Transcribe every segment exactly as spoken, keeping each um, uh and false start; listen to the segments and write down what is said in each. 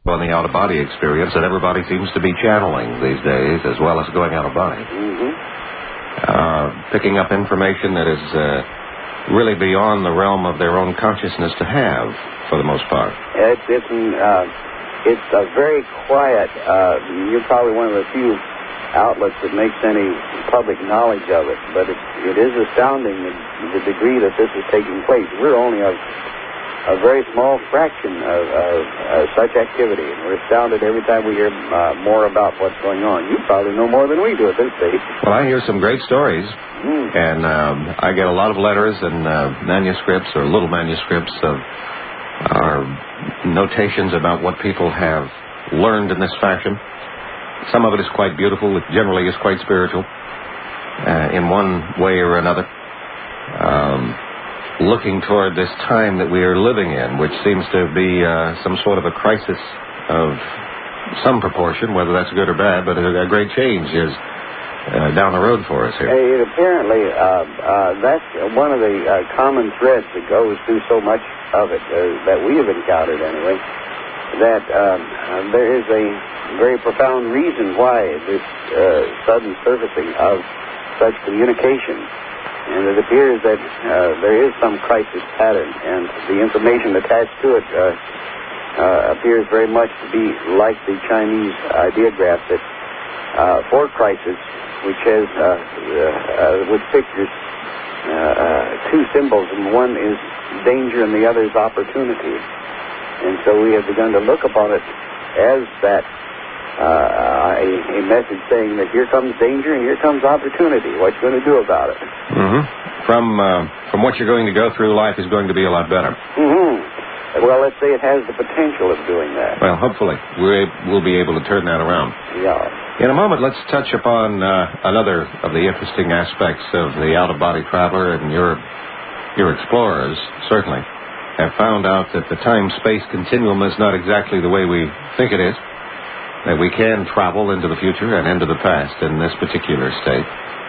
on the out-of-body experience that everybody seems to be channeling these days, as well as going out-of-body. Mm-hmm. Uh, picking up information that is uh, really beyond the realm of their own consciousness to have, for the most part. It's, it's, uh, it's a very quiet, uh, you're probably one of the few outlets that makes any public knowledge of it, but it, it is astounding the, the degree that this is taking place. We're only a, a very small fraction of, of uh, such activity, and we're astounded every time we hear uh, more about what's going on. You probably know more than we do at this stage. Well, I hear some great stories, mm. and um, I get a lot of letters and uh, manuscripts or little manuscripts of our notations about what people have learned in this fashion. Some of it is quite beautiful. It generally is quite spiritual uh, in one way or another. Um, looking toward this time that we are living in, which seems to be uh, some sort of a crisis of some proportion, whether that's good or bad, but a, a great change is uh, down the road for us here. It apparently, uh, uh, that's one of the uh, common threads that goes through so much of it, uh, that we have encountered anyway, that um, uh, there is a very profound reason why this uh, sudden surfacing of such communication. And it appears that uh, there is some crisis pattern, and the information attached to it uh, uh, appears very much to be like the Chinese ideograph that uh, for crisis, which has, uh, uh, which pictures uh, uh, two symbols, and one is danger and the other is opportunity. And so we have begun to look upon it as that uh, a, a message saying that here comes danger and here comes opportunity. What you going to do about it? Mm-hmm. From uh, from what you're going to go through, life is going to be a lot better. Mm-hmm. Well, let's say it has the potential of doing that. Well, hopefully we're, we'll be able to turn that around. Yeah. In a moment, let's touch upon uh, another of the interesting aspects of the out-of-body traveler, and your your explorers certainly have found out that the time-space continuum is not exactly the way we think it is, that we can travel into the future and into the past in this particular state.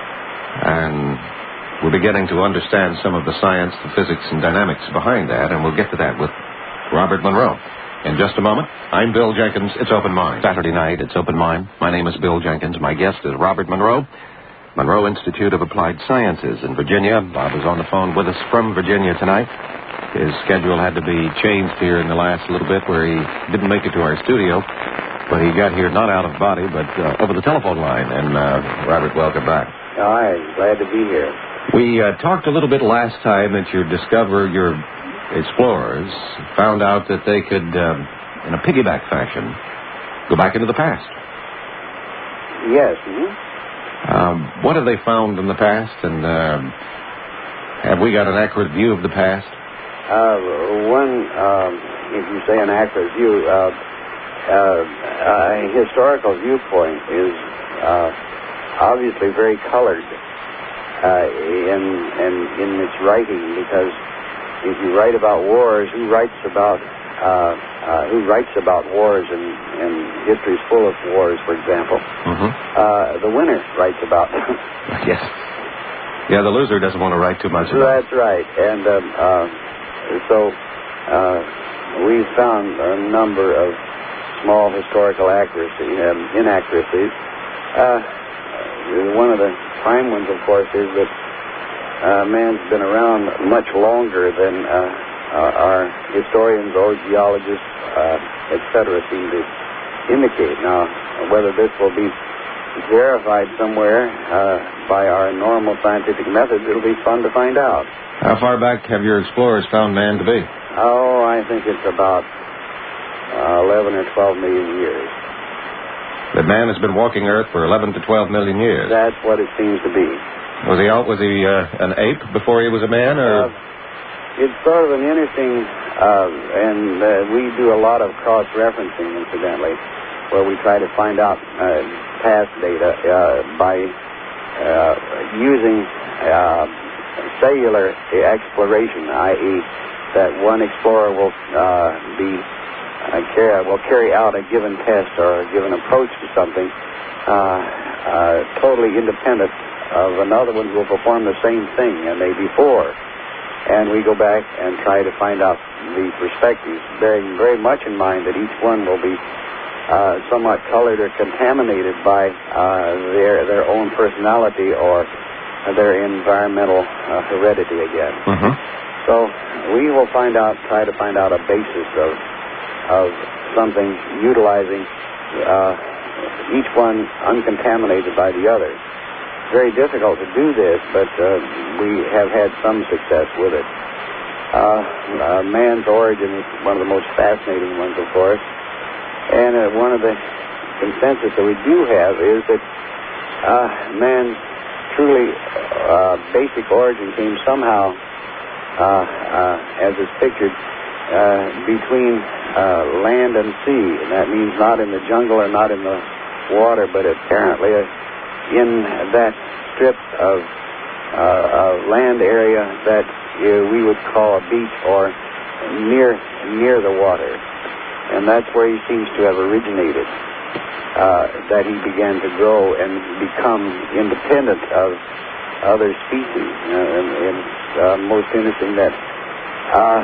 And we're beginning to understand some of the science, the physics, and dynamics behind that, and we'll get to that with Robert Monroe in just a moment. I'm Bill Jenkins. It's Open Mind. Saturday night, it's Open Mind. My name is Bill Jenkins. My guest is Robert Monroe, Monroe Institute of Applied Sciences in Virginia. Bob is on the phone with us from Virginia tonight. His schedule had to be changed here in the last little bit where he didn't make it to our studio, but he got here not out of body, but uh, over the telephone line. And, uh, Robert, welcome back. All right, glad to be here. We uh, talked a little bit last time that you discovered your explorers found out that they could, um, in a piggyback fashion, go back into the past. Yes. Mm-hmm. Um, what have they found in the past, and um, have we got an accurate view of the past? Uh, one, um, if you say an accurate view, uh, uh, a historical viewpoint is uh, obviously very colored uh, in, in in its writing, because if you write about wars, who writes about uh, uh, who writes about wars, and, and history is full of wars, for example. Mm-hmm. Uh, the winner writes about them. Yes. Yeah, the loser doesn't want to write too much about That's right, and um, uh, so uh, we found a number of small historical accuracy, um, inaccuracies. Uh, one of the prime ones, of course, is that uh, man's been around much longer than uh, uh, our historians or geologists, uh, et cetera, seem to indicate. Now, whether this will be verified somewhere uh, by our normal scientific methods, it'll be fun to find out. How far back have your explorers found man to be? Oh, I think it's about uh, eleven or twelve million years. That man has been walking Earth for eleven to twelve million years. That's what it seems to be. Was he out? Was he uh, an ape before he was a man, or? Uh, it's sort of an interesting, uh, and uh, we do a lot of cross-referencing, incidentally, where we try to find out uh, past data uh, by uh, using uh, cellular exploration, that is, that one explorer will uh, be uh, carry, will carry out a given test or a given approach to something uh, uh, totally independent of another one who will perform the same thing, and they before. And we go back and try to find out the perspectives, bearing very much in mind that each one will be uh, somewhat colored or contaminated by uh, their their own personality or their environmental uh, heredity again. Mm-hmm. So we will find out, try to find out a basis of of something utilizing uh, each one uncontaminated by the other. Very difficult to do this, but uh, we have had some success with it. Uh, uh, man's origin is one of the most fascinating ones, of course. And uh, one of the consensus that we do have is that uh, man's truly uh, basic origin came somehow, uh, uh, as is pictured, uh, between uh, land and sea. And that means not in the jungle or not in the water, but apparently uh, in that strip of, uh, of land area that uh, we would call a beach or near near the water. And that's where he seems to have originated, uh, that he began to grow and become independent of other species. Uh, and and uh, most interesting that uh,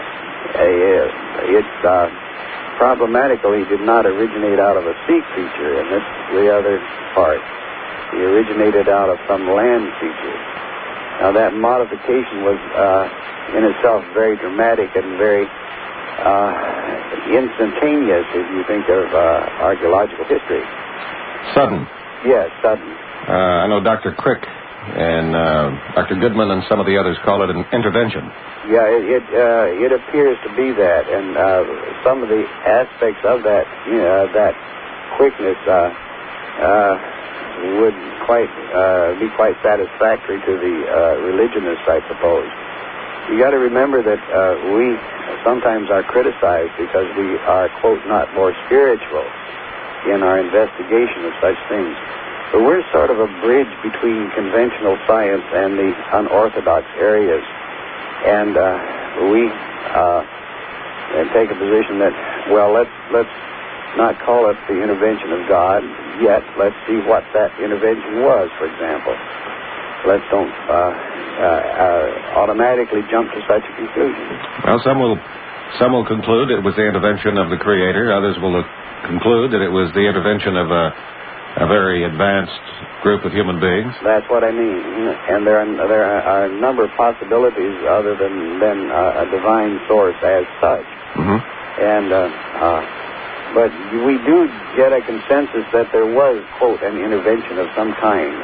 it's uh, problematical he did not originate out of a sea creature, and that's the other part. He originated out of some land creature. Now that modification was uh, in itself very dramatic and very uh, instantaneous if you think of uh, archaeological history. Sudden. Yes, sudden. Uh, I know Doctor Crick and uh, Doctor Goodman and some of the others call it an intervention. Yeah, it it, uh, it appears to be that, and uh, some of the aspects of that, you know, that quickness uh, uh, would quite uh, be quite satisfactory to the uh, religionists, I suppose. You got to remember that uh, we sometimes are criticized because we are, quote, not more spiritual in our investigation of such things. But we're sort of a bridge between conventional science and the unorthodox areas. And uh, we uh, take a position that, well, let's let's not call it the intervention of God yet. Let's see what that intervention was, for example. Let's don't uh, uh, uh, automatically jump to such a conclusion. Well, some will some will conclude it was the intervention of the Creator. Others will conclude that it was the intervention of a, a very advanced group of human beings. That's what I mean. And there are, there are a number of possibilities other than, than uh, a divine source as such. Mm-hmm. And uh, uh, but we do get a consensus that there was, quote, an intervention of some kind.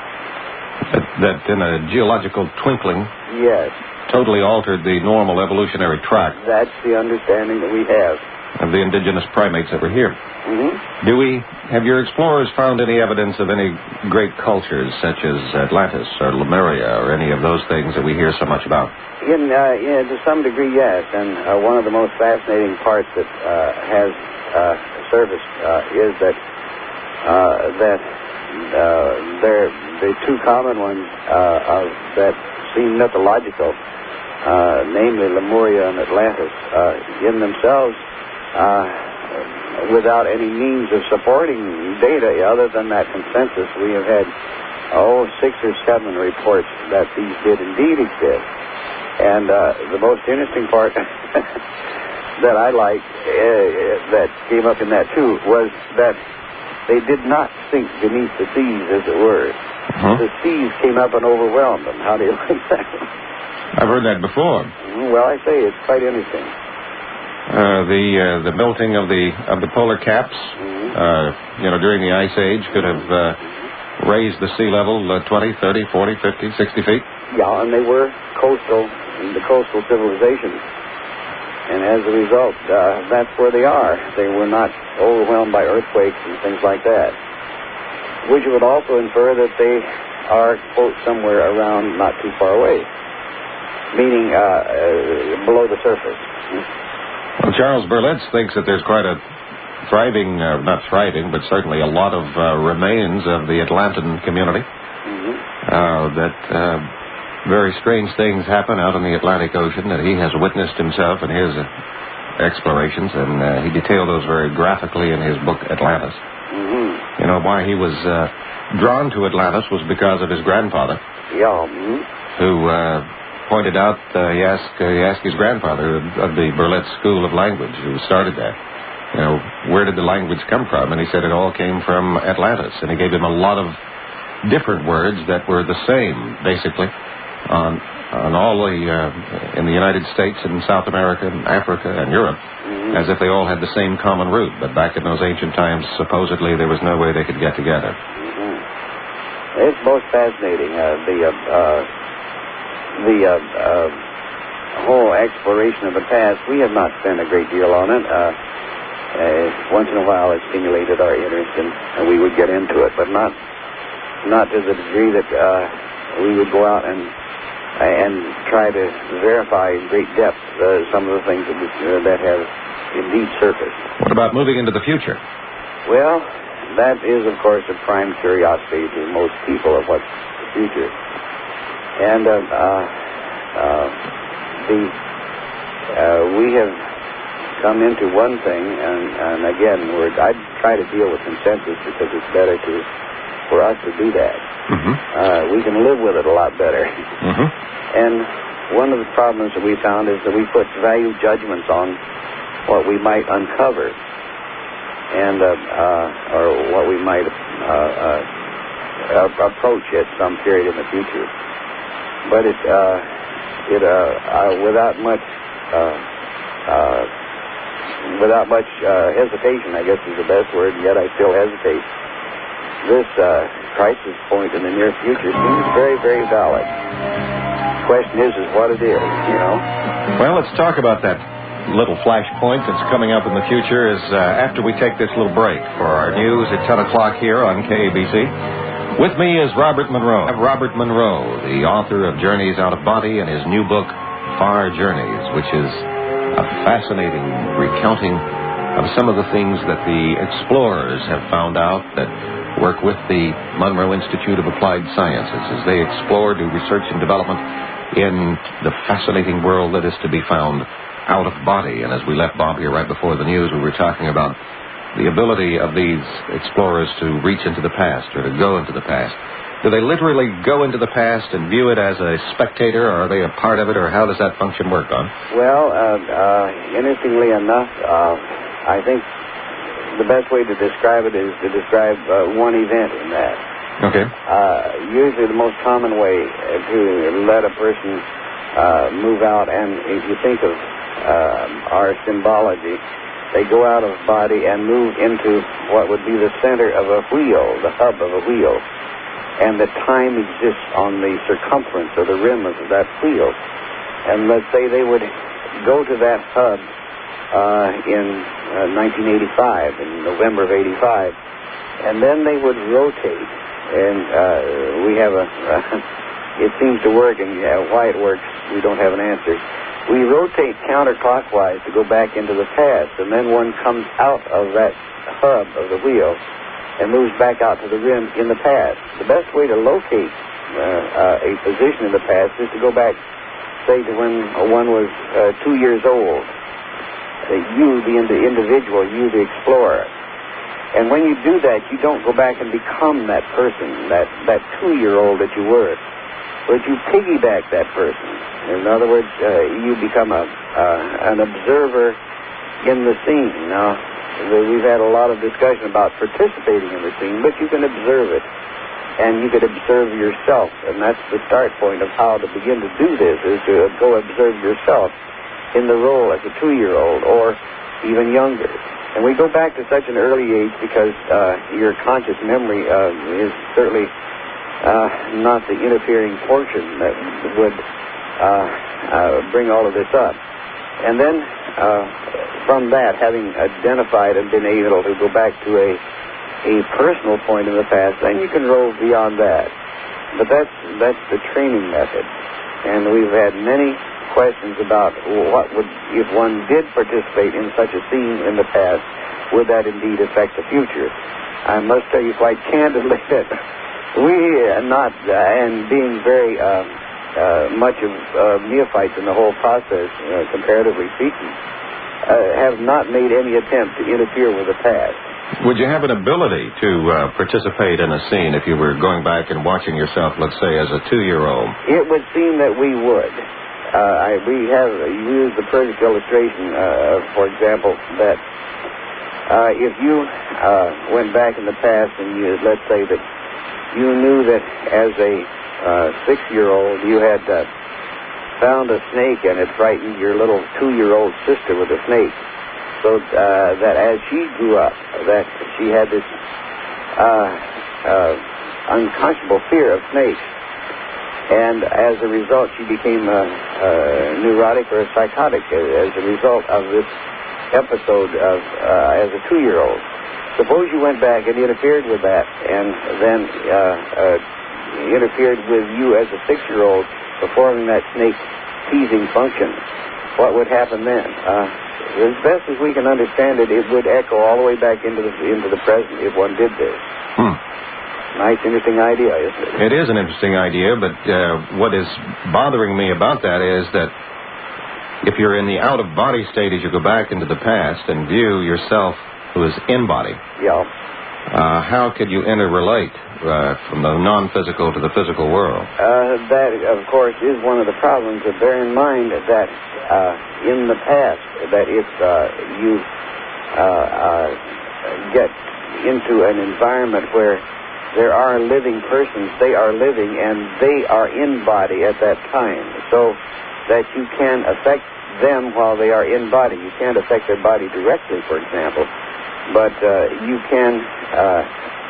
That, that in a geological twinkling, yes, totally altered the normal evolutionary track. That's the understanding that we have of the indigenous primates that were here. Mm-hmm. Do we, have your explorers found any evidence of any great cultures such as Atlantis or Lemuria or any of those things that we hear so much about? In, uh, in to some degree, yes. And uh, one of the most fascinating parts that uh, has uh, surfaced uh, is that uh, that uh, there the two common ones uh, of, that seem mythological, uh, namely Lemuria and Atlantis, uh, in themselves. Uh, without any means of supporting data other than that consensus, we have had, oh, six or seven reports that these did indeed exist. And uh, the most interesting part that I liked uh, that came up in that, too, was that they did not sink beneath the seas, as it were. Uh-huh. The seas came up and overwhelmed them. How do you like that? I've heard that before. Well, I say it's quite interesting. Uh, the uh, the melting of the of the polar caps, mm-hmm. uh, you know, during the Ice Age could have uh, raised the sea level uh, twenty, thirty, forty, fifty, sixty feet. Yeah, and they were coastal, the coastal civilizations. And as a result, uh, that's where they are. They were not overwhelmed by earthquakes and things like that. Which would also infer that they are, quote, somewhere around not too far away, meaning uh, uh, below the surface. Well, Charles Berlitz thinks that there's quite a thriving, uh, not thriving, but certainly a lot of uh, remains of the Atlantean community. Mm-hmm. Uh, that uh, very strange things happen out in the Atlantic Ocean that he has witnessed himself in his uh, explorations, and uh, he detailed those very graphically in his book, Atlantis. Mm-hmm. You know, why he was uh, drawn to Atlantis was because of his grandfather. Yeah. Mm-hmm. Who... Uh, pointed out, uh, he asked uh, he asked his grandfather of the Berlitz School of Language, who started that, you know, where did the language come from? And he said it all came from Atlantis. And he gave him a lot of different words that were the same, basically, on on all the uh, in the United States and South America and Africa and Europe, mm-hmm. as if they all had the same common root. But back in those ancient times, supposedly there was no way they could get together. Mm-hmm. It's most fascinating. Uh, the uh, uh, the uh, uh, whole exploration of the past. We have not spent a great deal on it. Uh, uh, once in a while, it stimulated our interest, and, and we would get into it, but not not to the degree that uh, we would go out and. and try to verify in great depth uh, some of the things that, we, uh, that have indeed surfaced. What about moving into the future? Well, that is, of course, a prime curiosity to most people of what's the future. And uh, uh, uh, the uh, we have come into one thing, and, and again, we're, I'd try to deal with consensus because it's better to for us to do that. Mm-hmm. Uh, we can live with it a lot better. Mm-hmm. And one of the problems that we found is that we put value judgments on what we might uncover, and uh, uh, or what we might uh, uh, approach at some period in the future. But it, uh, it, uh, uh, without much, uh, uh, without much uh, hesitation, I guess is the best word. And yet I still hesitate. This uh, crisis point in the near future seems very, very valid. The question is, is what it is, you know? Well, let's talk about that little flashpoint that's coming up in the future is uh, after we take this little break for our news at ten o'clock here on K A B C. With me is Robert Monroe. Robert Monroe, the author of Journeys Out of Body and his new book, Far Journeys, which is a fascinating recounting of some of the things that the explorers have found out that work with the Monroe Institute of Applied Sciences as they explore, do research and development in the fascinating world that is to be found out of body. And as we left Bob here right before the news, we were talking about the ability of these explorers to reach into the past or to go into the past. Do they literally go into the past and view it as a spectator, or are they a part of it, or how does that function work, Don? Well, uh, uh, interestingly enough, uh, I think the best way to describe it is to describe uh, one event in that. Okay. Uh, usually the most common way to let a person uh, move out, and if you think of uh, our symbology, they go out of body and move into what would be the center of a wheel, the hub of a wheel. And the time exists on the circumference or the rim of that wheel. And let's say they would go to that hub uh, in uh, nineteen eighty-five, in November of eighty-five, and then they would rotate. And uh, we have a, uh, it seems to work, and uh, why it works, we don't have an answer. We rotate counterclockwise to go back into the past, and then one comes out of that hub of the wheel and moves back out to the rim in the past. The best way to locate uh, uh, a position in the past is to go back, say, to when one was uh, two years old. Uh, you, the ind- individual, you, the explorer. And when you do that, you don't go back and become that person, that, that two-year-old that you were, but you piggyback that person. In other words, uh, you become a uh, an observer in the scene. Now, we've had a lot of discussion about participating in the scene, but you can observe it, and you can observe yourself, and that's the start point of how to begin to do this, is to go observe yourself in the role as a two-year-old or even younger. And we go back to such an early age because uh, your conscious memory uh, is certainly uh, not the interfering portion that would uh, uh, bring all of this up. And then uh, from that, having identified and been able to go back to a a personal point in the past, then you can roll beyond that. But that's that's the training method. And we've had many questions about what would, if one did participate in such a scene in the past, would that indeed affect the future? I must tell you quite candidly that we are not, uh, and being very uh, uh, much of uh, neophytes in the whole process, uh, comparatively speaking, uh, have not made any attempt to interfere with the past. Would you have an ability to uh, participate in a scene if you were going back and watching yourself, let's say, as a two-year-old? It would seem that we would. uh, I, we have used the perfect illustration, uh, for example, that uh, if you uh, went back in the past and you, let's say that you knew that as a uh, six-year-old you had uh, found a snake and it frightened your little two-year-old sister with a snake, so uh, that as she grew up, that she had this uh, uh, unconscionable fear of snakes. And as a result, she became uh, uh, neurotic or psychotic as a result of this episode of uh, as a two-year-old. Suppose you went back and interfered with that, and then uh, uh, interfered with you as a six-year-old performing that snake-teasing function. What would happen then? Uh, as best as we can understand it, it would echo all the way back into the into the present if one did this. Hmm. Nice, interesting idea, isn't it? It is an interesting idea, but uh, what is bothering me about that is that if you're in the out-of-body state as you go back into the past and view yourself who is in-body, yeah. uh, how could you interrelate uh, from the non-physical to the physical world? Uh, that, of course, is one of the problems. But bear in mind that uh, in the past, that if uh, you uh, uh, get into an environment where there are living persons, they are living, and they are in body at that time, so that you can affect them while they are in body. You can't affect their body directly, for example, but uh, you can uh,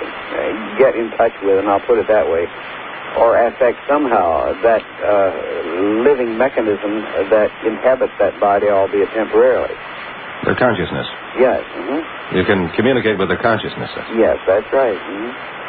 get in touch with, and I'll put it that way, or affect somehow that uh, living mechanism that inhabits that body, albeit temporarily. Their consciousness. Yes. Mm-hmm. You can communicate with their consciousness. Yes, that's right. Mm-hmm.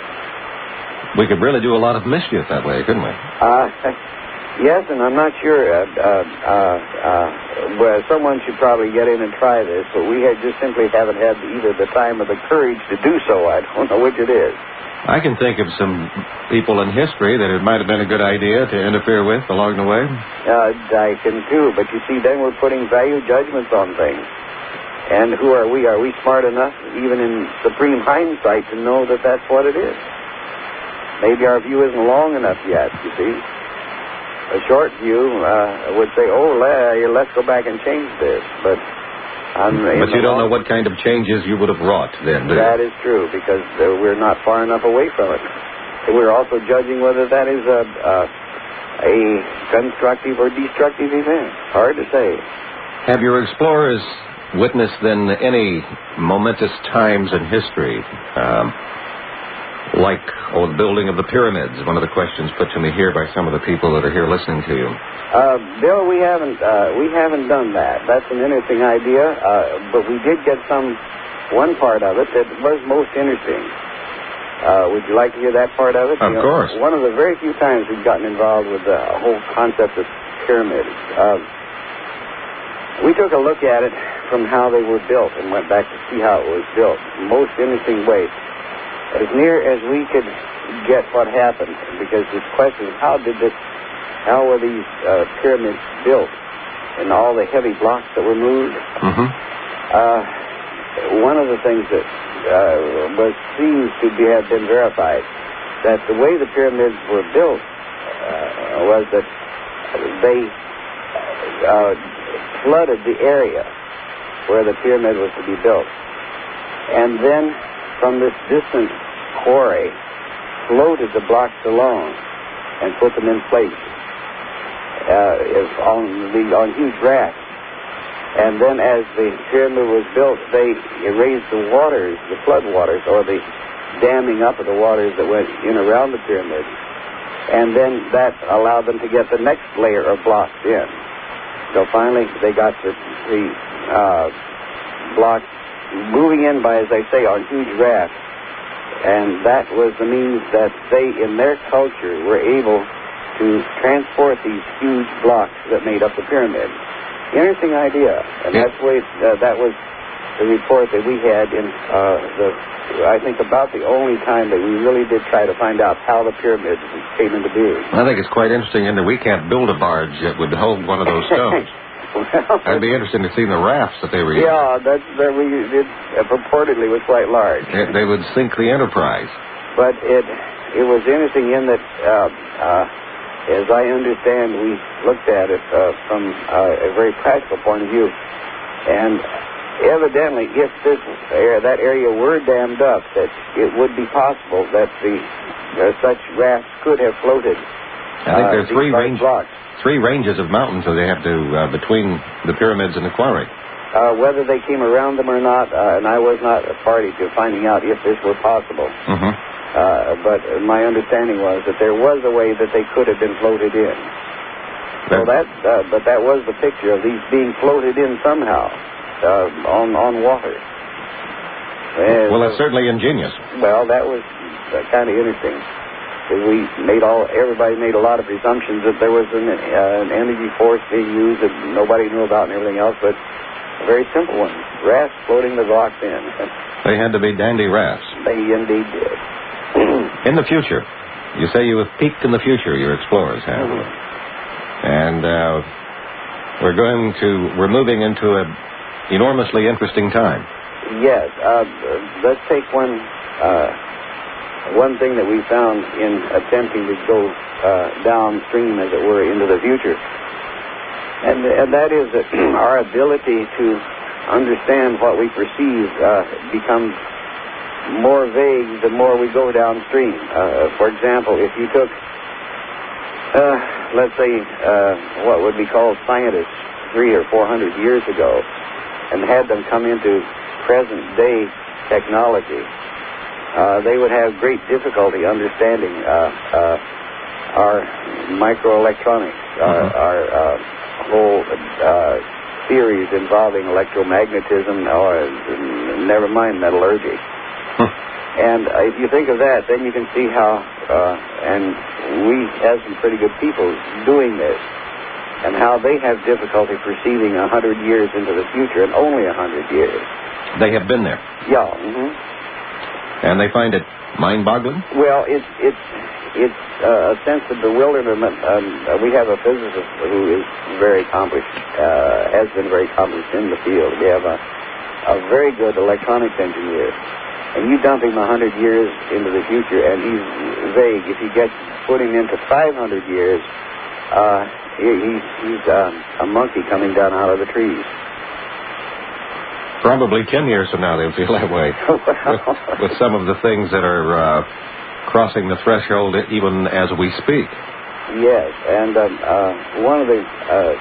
We could really do a lot of mischief that way, couldn't we? Uh, yes, and I'm not sure. Uh, uh, uh, uh, well, someone should probably get in and try this, but we had just simply haven't had either the time or the courage to do so. I don't know which it is. I can think of some people in history that it might have been a good idea to interfere with along the way. Uh, I can too, but you see, then we're putting value judgments on things. And who are we? Are we smart enough, even in supreme hindsight, to know that that's what it is? Maybe our view isn't long enough yet, you see. A short view uh, would say, oh, let's go back and change this. But I'm, but you don't know what kind of changes you would have wrought then, do you? That is true, because uh, we're not far enough away from it. We're also judging whether that is a, a, a constructive or destructive event. Hard to say. Have your explorers witnessed, then, any momentous times in history? Um... Like, oh, the building of the pyramids, one of the questions put to me here by some of the people that are here listening to you. Uh, Bill, we haven't uh, we haven't done that. That's an interesting idea, uh, but we did get some, one part of it that was most interesting. Uh, would you like to hear that part of it? Of you course. Know, one of the very few times we've gotten involved with the whole concept of pyramids. Uh, we took a look at it from how they were built and went back to see how it was built. Most interesting way. As near as we could get what happened, because this question, how did this, how were these uh, pyramids built, and all the heavy blocks that were moved? Mm-hmm. Uh, one of the things that uh, was seems to be, have been verified, that the way the pyramids were built uh, was that they uh, flooded the area where the pyramid was to be built, and then from this distant quarry, floated the blocks along and put them in place uh, if on the on huge rafts. And then, as the pyramid was built, they raised the waters, the flood waters, or the damming up of the waters that went in around the pyramid. And then that allowed them to get the next layer of blocks in. So finally, they got the, the uh, blocks moving in by, as they say, on huge rafts. And that was the means that they, in their culture, were able to transport these huge blocks that made up the pyramid. Interesting idea. And yeah. that's the way, uh, that was the report that we had in uh, the, I think, about the only time that we really did try to find out how the pyramids came into being. I think it's quite interesting in that we can't build a barge that would hold one of those stones. Well, I'd be interested to see the rafts that they were using. Yeah, that's, that we did uh, purportedly was quite large. It, they would sink the Enterprise. But it it was interesting in that uh, uh, as I understand, we looked at it uh, from uh, a very practical point of view. And evidently, if this uh, that area were dammed up, that it would be possible that the uh, such rafts could have floated. I think there are uh, three, range, blocks. three ranges of mountains that they have to, uh, between the pyramids and the quarry. Uh, whether they came around them or not, uh, and I was not a party to finding out if this were possible. Mm-hmm. Uh, but my understanding was that there was a way that they could have been floated in. So that, uh, but that was the picture of these being floated in somehow uh, on on water. And, well, that's certainly ingenious. Well, that was uh, kind of interesting. We made all everybody made a lot of presumptions that there was an, uh, an energy force being used that nobody knew about and everything else, but a very simple one: rafts floating the rocks in. They had to be dandy rafts. They indeed did. In the future, you say you have peaked in the future, your explorers have. Mm-hmm. And uh, we're going to, we're moving into an enormously interesting time. Yes. Uh, let's take one, uh, one thing that we found in attempting to go uh, downstream, as it were, into the future. And, and that is that our ability to understand what we perceive uh, becomes more vague the more we go downstream. Uh, for example, if you took, uh, let's say, uh, what would be called scientists three or four hundred years ago, and had them come into present-day technology, uh, they would have great difficulty understanding uh, uh, our microelectronics, uh, mm-hmm. our uh, whole uh, theories involving electromagnetism, or never mind metallurgy. And uh, if you think of that, then you can see how, uh, and we have some pretty good people doing this, and how they have difficulty perceiving a hundred years into the future, and only a hundred years. They have been there. Yeah. Mm-hmm. And they find it mind-boggling? Well, it's it's it's uh, a sense of bewilderment. Um, uh, we have a physicist who is very accomplished, uh, has been very accomplished in the field. We have a, a very good electronics engineer. And you dump him a hundred years into the future, and he's vague. If you get put him into five hundred years, uh, he, he's, he's um, a monkey coming down out of the trees. Probably ten years from now they'll feel that way. Well, with, with some of the things that are uh, crossing the threshold even as we speak. Yes, and um, uh, one of the uh,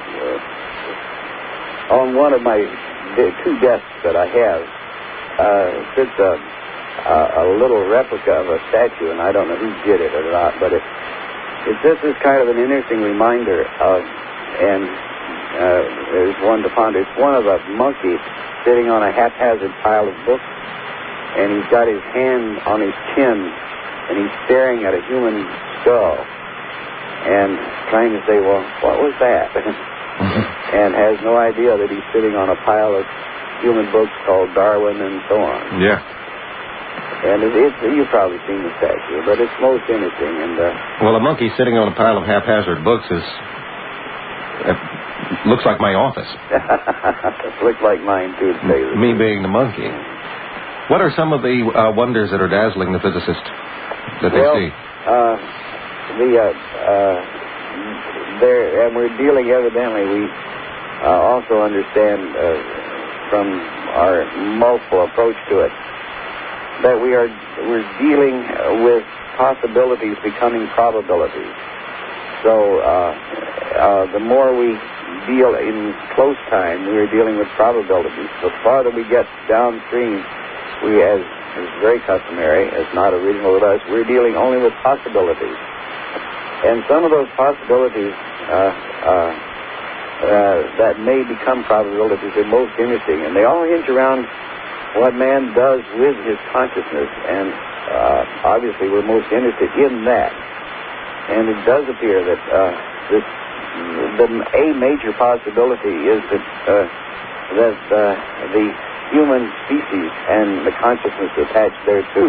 uh, on one of my two desks that I have uh, sits a. Uh, a little replica of a statue, and I don't know who did it or not, but it, it's just this kind of an interesting reminder of, and uh, there's one to ponder. It's one of a monkey sitting on a haphazard pile of books, and he's got his hand on his chin, and he's staring at a human skull, and trying to say, well, what was that? And has no idea that he's sitting on a pile of human books called Darwin and so on. Yeah. And it, it, you've probably seen the statue, but it's most interesting. And uh, well, a monkey sitting on a pile of haphazard books is uh, looks like my office. It looks like mine too. To say the Me being the monkey. What are some of the uh, wonders that are dazzling the physicist that they well, see? Uh, the uh, uh, there, and we're dealing evidently. We uh, also understand uh, from our multiple approach to it that we are we're dealing with possibilities becoming probabilities. So uh, uh, the more we deal in close time, we are dealing with probabilities. The farther we get downstream, we, as is very customary, as not original with us, we're dealing only with possibilities. And some of those possibilities uh, uh, uh, that may become probabilities are most interesting, and they all hinge around what man does with his consciousness, and uh, obviously we're most interested in that. And it does appear that uh, this, the, a major possibility is that uh, that uh, the human species and the consciousness attached thereto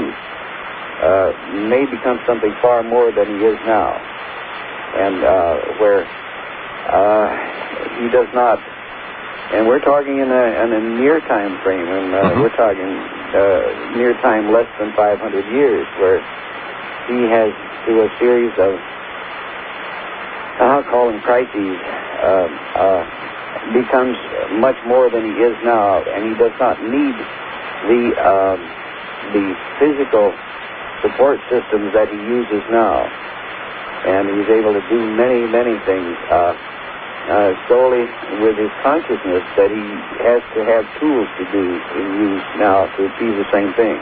uh, may become something far more than he is now, and uh, where uh, he does not. And we're talking in a, in a near time frame, and uh, mm-hmm. we're talking uh, near time less than five hundred years, where he has, through a series of I'll call him crises, uh, uh, becomes much more than he is now, and he does not need the uh, the physical support systems that he uses now. And he's able to do many, many things uh, uh, solely with his consciousness that he has to have tools to do and use now to achieve the same thing.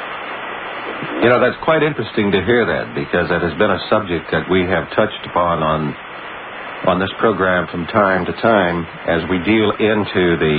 You know, that's quite interesting to hear that, because that has been a subject that we have touched upon on on this program from time to time as we deal into the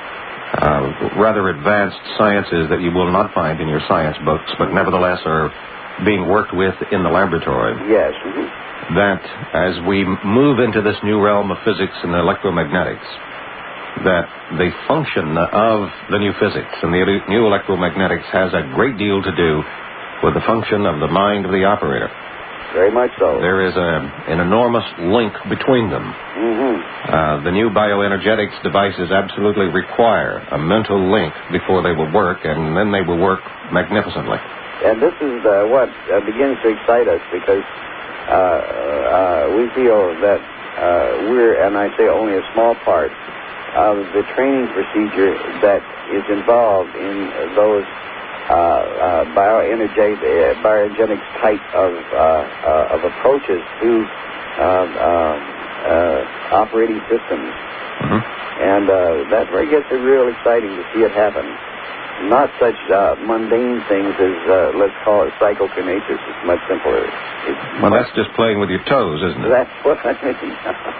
uh, rather advanced sciences that you will not find in your science books, but nevertheless are being worked with in the laboratory. Yes. Mm-hmm. That as we move into this new realm of physics and electromagnetics, that the function of the new physics and the new electromagnetics has a great deal to do with the function of the mind of the operator. Very much so. There is a, an enormous link between them. Mm-hmm. Uh, the new bioenergetics devices absolutely require a mental link before they will work, and then they will work magnificently. And this is uh, what uh, begins to excite us, because uh, uh, we feel that uh, we're, and I say only a small part, of the training procedure that is involved in those uh, uh, bioenergetic, uh, bioenergetic type of, uh, uh, of approaches to uh, uh, uh, operating systems. Mm-hmm. And uh, that's where it gets real exciting to see it happen. Not such uh, mundane things as, uh, let's call it psychokinesis. It's much simpler. It's well, much, that's just playing with your toes, isn't it? That's what I mean.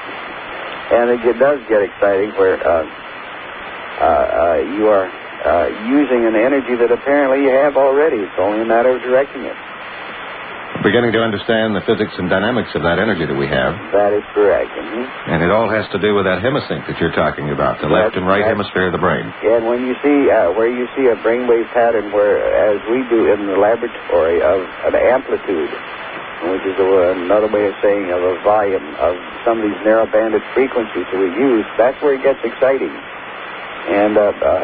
And it, it does get exciting where uh, uh, uh, you are uh, using an energy that apparently you have already. It's only a matter of directing it. Beginning to understand the physics and dynamics of that energy that we have. That is correct. Mm-hmm. And it all has to do with that hemisync that you're talking about, the left That's, and right that's, hemisphere of the brain. And when you see, uh, where you see a brainwave pattern where, as we do in the laboratory, of an amplitude, which is a, another way of saying of a volume of some of these narrow-banded frequencies that we use, that's where it gets exciting. And uh, uh,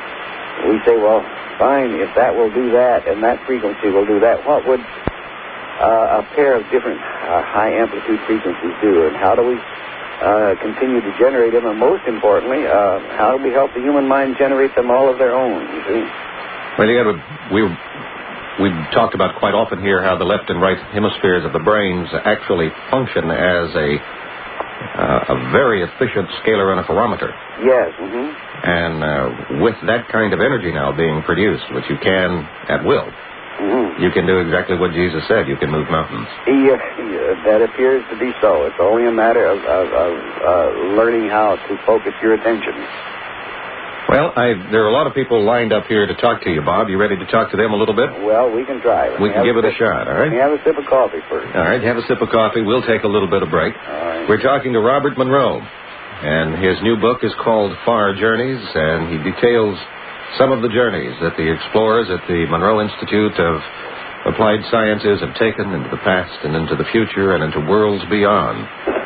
we say, well, fine, if that will do that and that frequency will do that, what would Uh, a pair of different uh, high-amplitude frequencies do, and how do we uh, continue to generate them, and most importantly, uh, how do we help the human mind generate them all of their own, you see? Well, you got to, we, we've talked about quite often here how the left and right hemispheres of the brains actually function as a, uh, a very efficient scalar interferometer. Yes, mm-hmm. And uh, with that kind of energy now being produced, which you can at will, mm-hmm. you can do exactly what Jesus said. You can move mountains. Yeah, yeah, that appears to be so. It's only a matter of, of, of uh, learning how to focus your attention. Well, I, there are a lot of people lined up here to talk to you, Bob. You ready to talk to them a little bit? Well, we can try. Let we can give it a, a shot, all right? Let me have a sip of coffee first. All right, have a sip of coffee. We'll take a little bit of break. All right. We're talking to Robert Monroe, and his new book is called Far Journeys, and he details some of the journeys that the explorers at the Monroe Institute of Applied Sciences have taken into the past and into the future and into worlds beyond,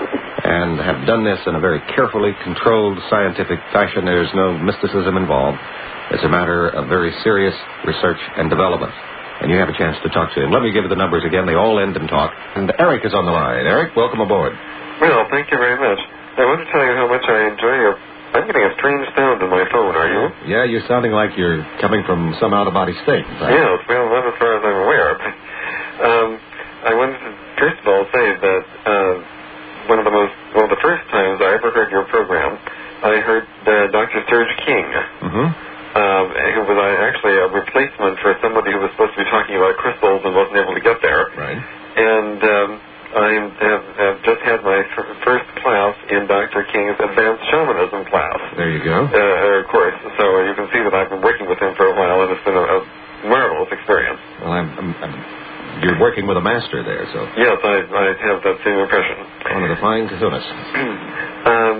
and have done this in a very carefully controlled scientific fashion. There's no mysticism involved. It's a matter of very serious research and development. And you have a chance to talk to him. Let me give you the numbers again. They all end in talk. And Eric is on the line. Eric, welcome aboard. Well, thank you very much. I want to tell you how much I enjoy your... I'm getting a strange sound in my phone, are you? Yeah, you're sounding like you're coming from some out-of-body state. Right? Yes, well, not as far as I'm aware. um, I wanted to, first of all, say that uh, one of the most, well, the first times I ever heard your program, I heard uh, Doctor Serge King, mm-hmm. um, who was uh, actually a replacement for somebody who was supposed to be talking about crystals and wasn't able to get there. Right. And... Um, I have, have just had my f- first class in Doctor King's Advanced Shamanism class. There you go. Uh, course. So you can see that I've been working with him for a while, and it's been a, a marvelous experience. Well, I'm, I'm, I'm, you're working with a master there, so... Yes, I, I have that same impression. One of the fine kahunists. um,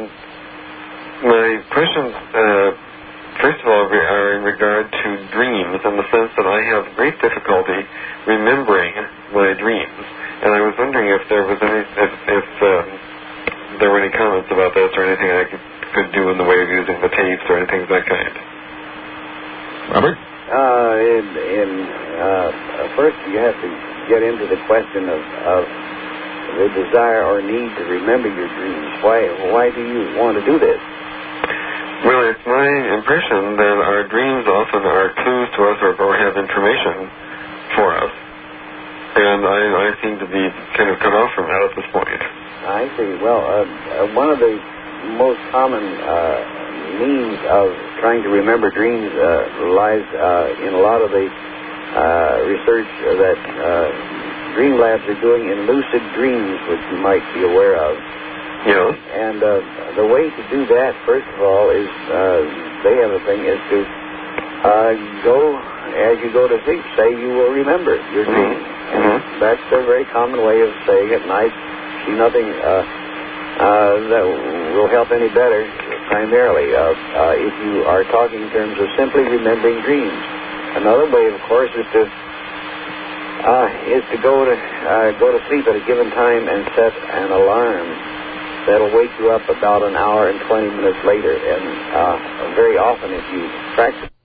my questions, uh, first of all, are in regard to dreams, in the sense that I have great difficulty remembering my dreams. And I was wondering if there was any, if, if um, there were any comments about this or anything I could, could do in the way of using the tapes or anything of that kind. Robert? Uh, in, in, uh, first you have to get into the question of, of the desire or need to remember your dreams? Why, why do you want to do this? Well, it's my impression that our dreams often are clues to us or, or have information for us. And I, I seem to be kind of cut off from that at this point. I see. Well, uh, uh, one of the most common uh, means of trying to remember dreams uh, lies uh, in a lot of the uh, research that uh, dream labs are doing in lucid dreams, which you might be aware of. Yeah. And uh, the way to do that, first of all, is uh, they have a thing is to uh, go as you go to sleep. Say you will remember your dream. Mm-hmm. And mm-hmm. that's a very common way of saying it. And I see nothing uh, uh, that will help any better. Primarily, uh, uh, if you are talking in terms of simply remembering dreams. Another way, of course, is to uh, is to go to uh, go to sleep at a given time and set an alarm that'll wake you up about an hour and twenty minutes later. And uh, very often, if you practice